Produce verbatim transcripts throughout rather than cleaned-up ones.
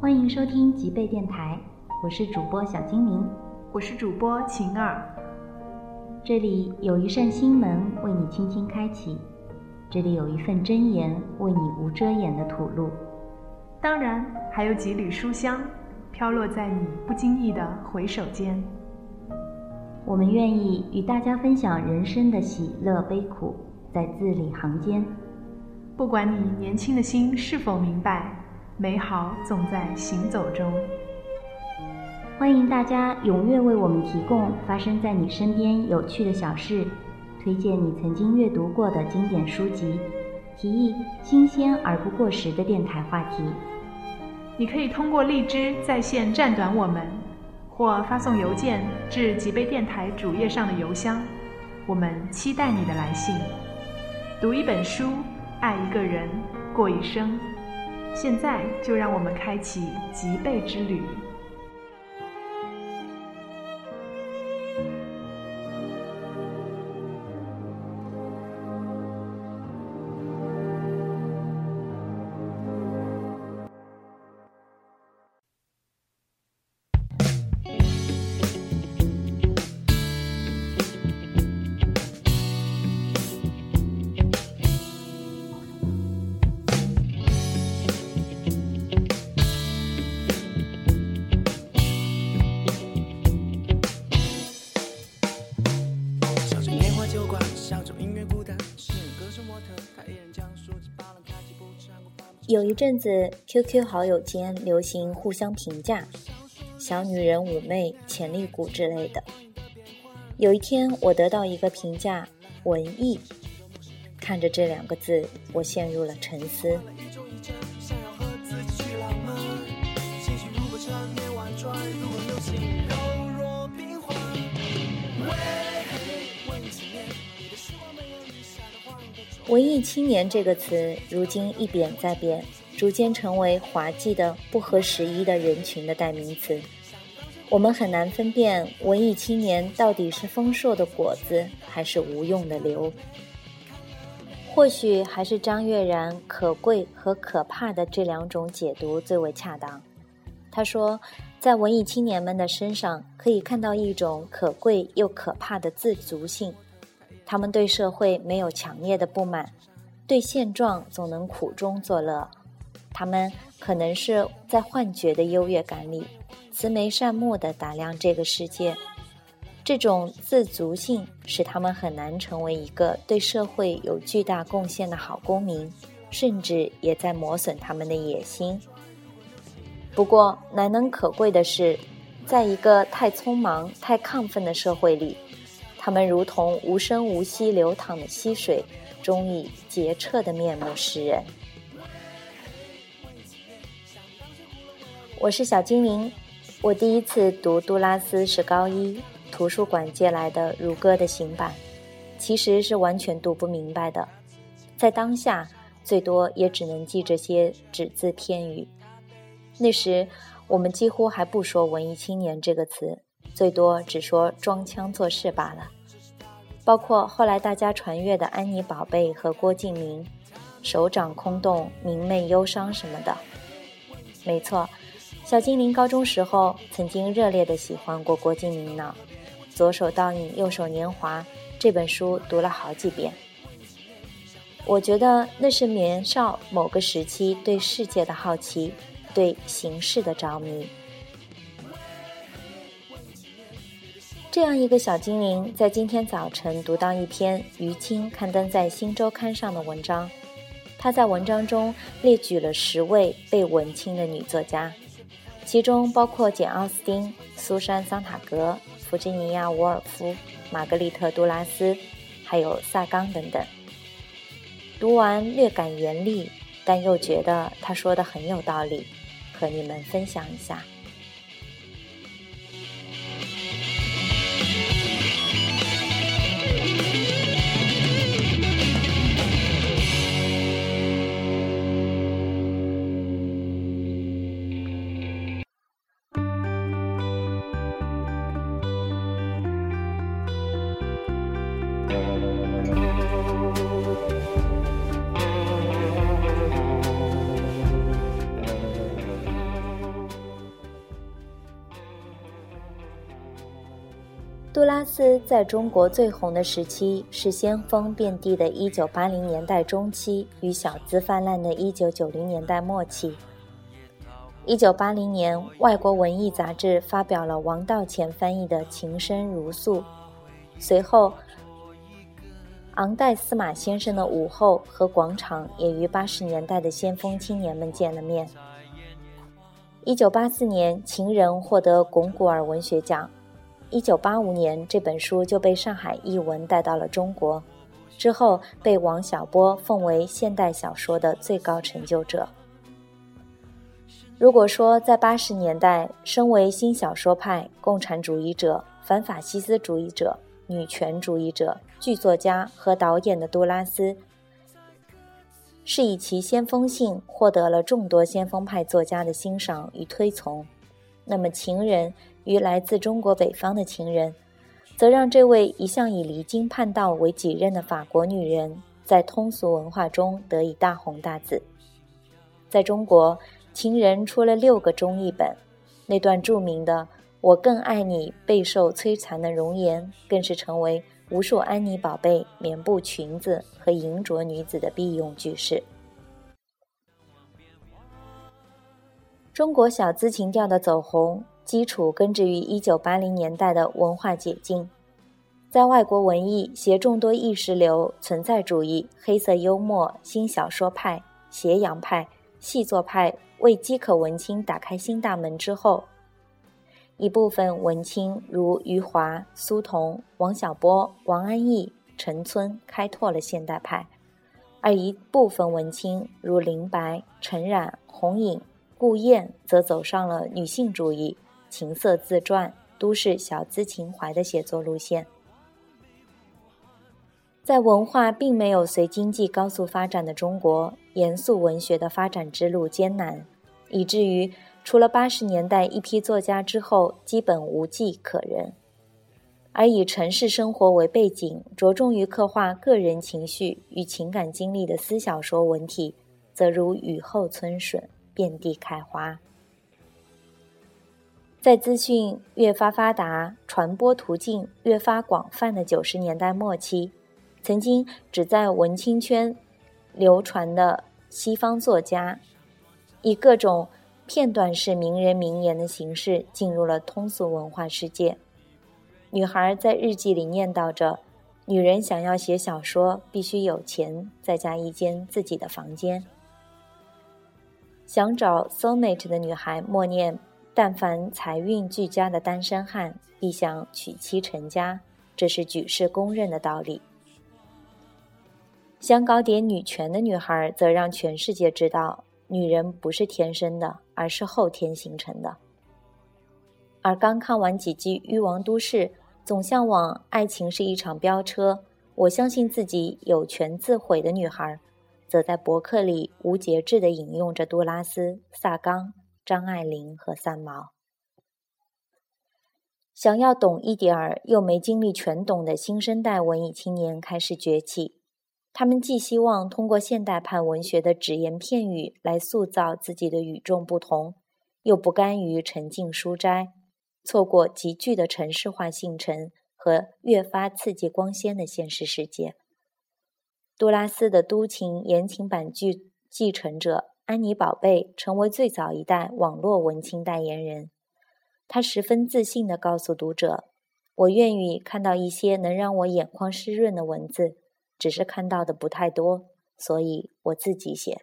欢迎收听极贝电台，我是主播小精灵， 我是主播晴儿。 这里有一扇心门为你轻轻开启，这里有一份真言为你无遮掩的吐露， 当然还有几缕书香飘落在你不经意的回首间。 我们愿意与大家分享人生的喜乐悲苦，在字里行间。 不管你年轻的心是否明白，美好总在行走中。 欢迎大家踊跃为我们提供发生在你身边有趣的小事，推荐你曾经阅读过的经典书籍，提议新鲜而不过时的电台话题。 你可以通过荔枝在线暂短我们，或发送邮件至极贝电台主页上的邮箱，我们期待你的来信。读一本书，爱一个人，过一生。现在就让我们开启极贝之旅。 有一阵子 Q Q 好友间流行互相评价，小女人妩媚潜力股之类的。有一天我得到一个评价，文艺。看着这两个字，我陷入了沉思。文艺青年这个词如今一贬再贬，逐渐成为滑稽的不合时宜的人群的代名词。我们很难分辨文艺青年到底是丰硕的果子还是无用的瘤。或许还是张悦然可贵和可怕的这两种解读最为恰当。他说，在文艺青年们的身上可以看到一种可贵又可怕的自足性。他们对社会没有强烈的不满，对现状总能苦中作乐。他们可能是在幻觉的优越感里，慈眉善目地打量这个世界。这种自足性使他们很难成为一个对社会有巨大贡献的好公民，甚至也在磨损他们的野心。不过，难能可贵的是，在一个太匆忙、太亢奋的社会里，他们如同无声无息流淌的溪水，终以洁澈的面目示人。我是小精灵，我第一次读杜拉斯是高一，图书馆借来的如歌的行版，其实是完全读不明白的，在当下最多也只能记这些只字片语。那时我们几乎还不说文艺青年这个词，最多只说装腔作势罢了。包括后来大家传阅的安妮宝贝和郭敬明，手掌空洞明媚忧伤什么的。没错，小精灵高中时候曾经热烈地喜欢过郭敬明呢。左手倒影右手年华这本书读了好几遍。我觉得那是年少某个时期对世界的好奇，对形式的着迷。这样一个小精灵在今天早晨读到一篇于青刊登在《新周刊》上的文章。他在文章中列举了十位被文青的女作家，其中包括简·奥斯汀、苏珊·桑塔格、弗吉尼亚·沃尔夫、玛格丽特·杜拉斯，还有萨冈等等。读完略感严厉，但又觉得他说的很有道理，和你们分享一下。 杜拉斯在中国最红的时期是先锋遍地的一九八零年代中期与小资泛滥的一九九零年代末期。一九八零年，外国文艺杂志发表了王道乾翻译的《情深如诉》，随后昂代斯马先生的《午后》和《广场》也与八十年代的先锋青年们见了面。一九八四年，《情人》获得龚古尔文学奖。一九八五年，这本书就被上海译文带到了中国，之后被王小波奉为现代小说的最高成就者。如果说在八十年代，身为新小说派、共产主义者、反法西斯主义者、女权主义者、剧作家和导演的杜拉斯是以其先锋性获得了众多先锋派作家的欣赏与推崇，那么《情人》与来自中国北方的情人，则让这位一向以离经叛道为己任的法国女人在通俗文化中得以大红大紫。在中国，情人出了六个中译本，那段著名的我更爱你备受摧残的容颜，更是成为无数安妮宝贝、棉布裙子和银镯女子的必用句式。中国小资情调的走红，基础根植于一九八零年代的文化解禁。在外国文艺携众多意识流、存在主义、黑色幽默、新小说派、斜阳派、细作派为饥渴文青打开新大门之后，一部分文青如余华、苏童、王小波、王安忆、陈村开拓了现代派，而一部分文青如林白、陈冉、红颖、顾燕则走上了女性主义、情色自传、都市小资情怀的写作路线。在文化并没有随经济高速发展的中国，严肃文学的发展之路艰难，以至于除了八十年代一批作家之后，基本无迹可人。而以城市生活为背景，着重于刻画个人情绪与情感经历的私小说文体，则如雨后春笋，遍地开花。在资讯越发发达、传播途径越发广泛的九十年代末期，曾经只在文青圈流传的西方作家，以各种片段式名人名言的形式进入了通俗文化世界。女孩在日记里念叨着，女人想要写小说必须有钱，再加一间自己的房间。想找 soulmate 的女孩默念，但凡财运俱佳的单身汉必想娶妻成家，这是举世公认的道理。想搞点女权的女孩则让全世界知道，女人不是天生的，而是后天形成的。而刚看完几季《欲望都市》，总向往爱情是一场飙车，我相信自己有权自毁的女孩，则在博客里无节制地引用着杜拉斯、萨冈、张爱玲和三毛。想要懂一点儿又没精力全懂的新生代文艺青年开始崛起，他们既希望通过现代派文学的只言片语来塑造自己的与众不同，又不甘于沉浸书斋，错过急剧的城市化进程和越发刺激光鲜的现实世界。杜拉斯的都情言情版剧继承者安妮宝贝成为最早一代网络文青代言人，她十分自信地告诉读者，我愿意看到一些能让我眼眶湿润的文字，只是看到的不太多，所以我自己写。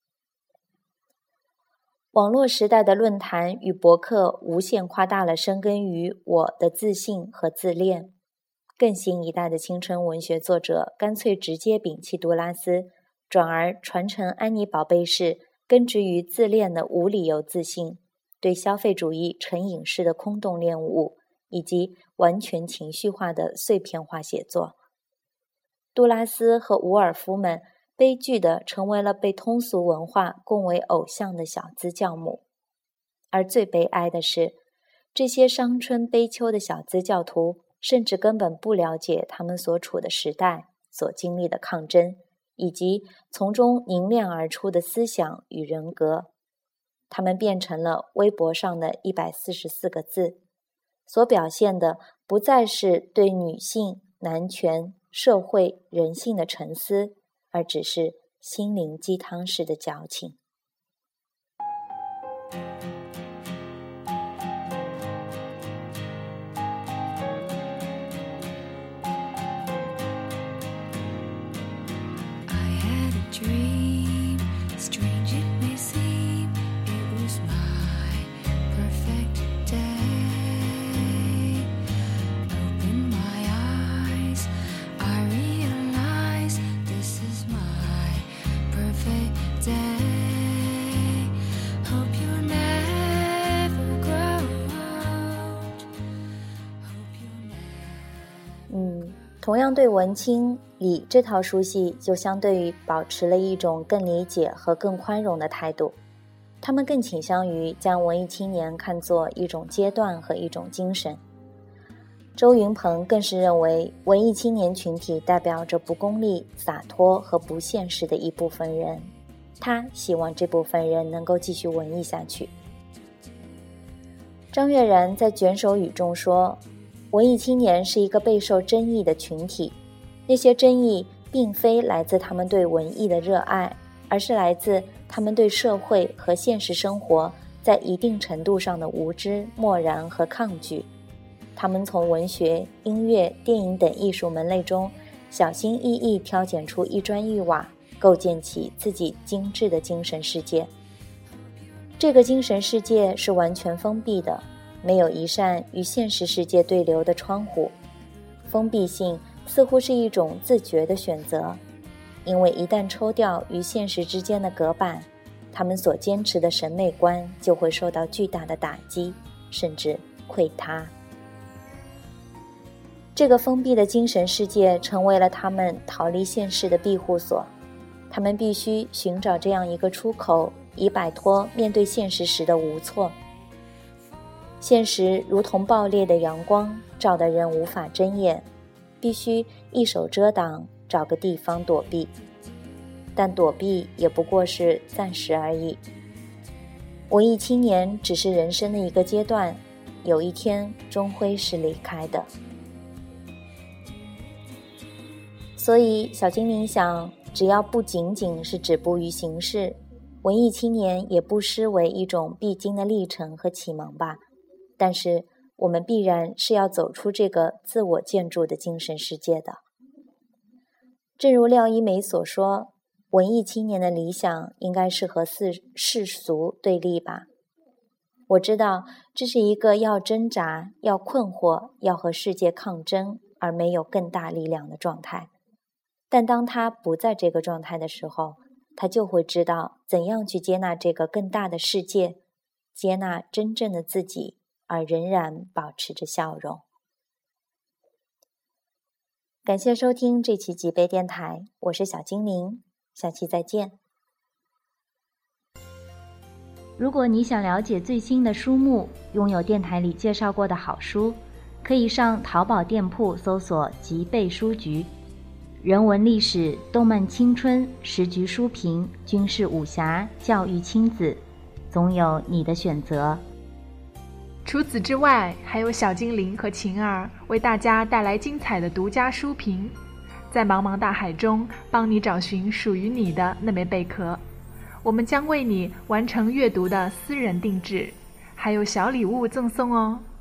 网络时代的论坛与博客无限夸大了深根于我的自信和自恋。更新一代的青春文学作者干脆直接摒弃杜拉斯，转而传承安妮宝贝式根植于自恋的无理由自信，对消费主义成瘾式的空洞恋物，以及完全情绪化的碎片化写作。杜拉斯和伍尔夫们悲剧地成为了被通俗文化供为偶像的小资教母。而最悲哀的是，这些伤春悲秋的小资教徒甚至根本不了解他们所处的时代所经历的抗争，以及从中凝练而出的思想与人格。他们变成了微博上的一百四十四个字，所表现的不再是对女性、男权、社会、人性的沉思，而只是心灵鸡汤式的矫情。嗯，同样对文青李这套书系就相对于保持了一种更理解和更宽容的态度，他们更倾向于将文艺青年看作一种阶段和一种精神。周云鹏更是认为文艺青年群体代表着不功利、洒脱和不现实的一部分人，他希望这部分人能够继续文艺下去。张悦然在《卷首语》中说，文艺青年是一个备受争议的群体，那些争议并非来自他们对文艺的热爱，而是来自他们对社会和现实生活在一定程度上的无知、漠然和抗拒。他们从文学、音乐、电影等艺术门类中小心翼翼挑拣出一砖一瓦，构建起自己精致的精神世界。这个精神世界是完全封闭的，没有一扇与现实世界对流的窗户。封闭性似乎是一种自觉的选择，因为一旦抽掉与现实之间的隔板，他们所坚持的审美观就会受到巨大的打击，甚至溃塌。这个封闭的精神世界成为了他们逃离现实的庇护所，他们必须寻找这样一个出口，以摆脱面对现实时的无措。现实如同爆裂的阳光，照得人无法睁眼，必须一手遮挡，找个地方躲避。但躲避也不过是暂时而已。文艺青年只是人生的一个阶段，有一天终会是离开的。所以小精灵想，只要不仅仅是止步于形式，文艺青年也不失为一种必经的历程和启蒙吧。但是我们必然是要走出这个自我建筑的精神世界的。正如廖一梅所说，文艺青年的理想应该是和世世俗对立吧。我知道这是一个要挣扎、要困惑、要和世界抗争而没有更大力量的状态。但当他不在这个状态的时候，他就会知道怎样去接纳这个更大的世界，接纳真正的自己，而仍然保持着笑容。感谢收听这期极杯电台，我是小精灵，下期再见。 如果你想了解最新的书目，拥有电台里介绍过的好书，可以上淘宝店铺搜索极杯书局。人文历史、动漫青春、时局书评、军事武侠、教育亲子，总有你的选择。 除此之外，还有小精灵和晴儿为大家带来精彩的独家书评，在茫茫大海中帮你找寻属于你的那枚贝壳。我们将为你完成阅读的私人定制，还有小礼物赠送哦。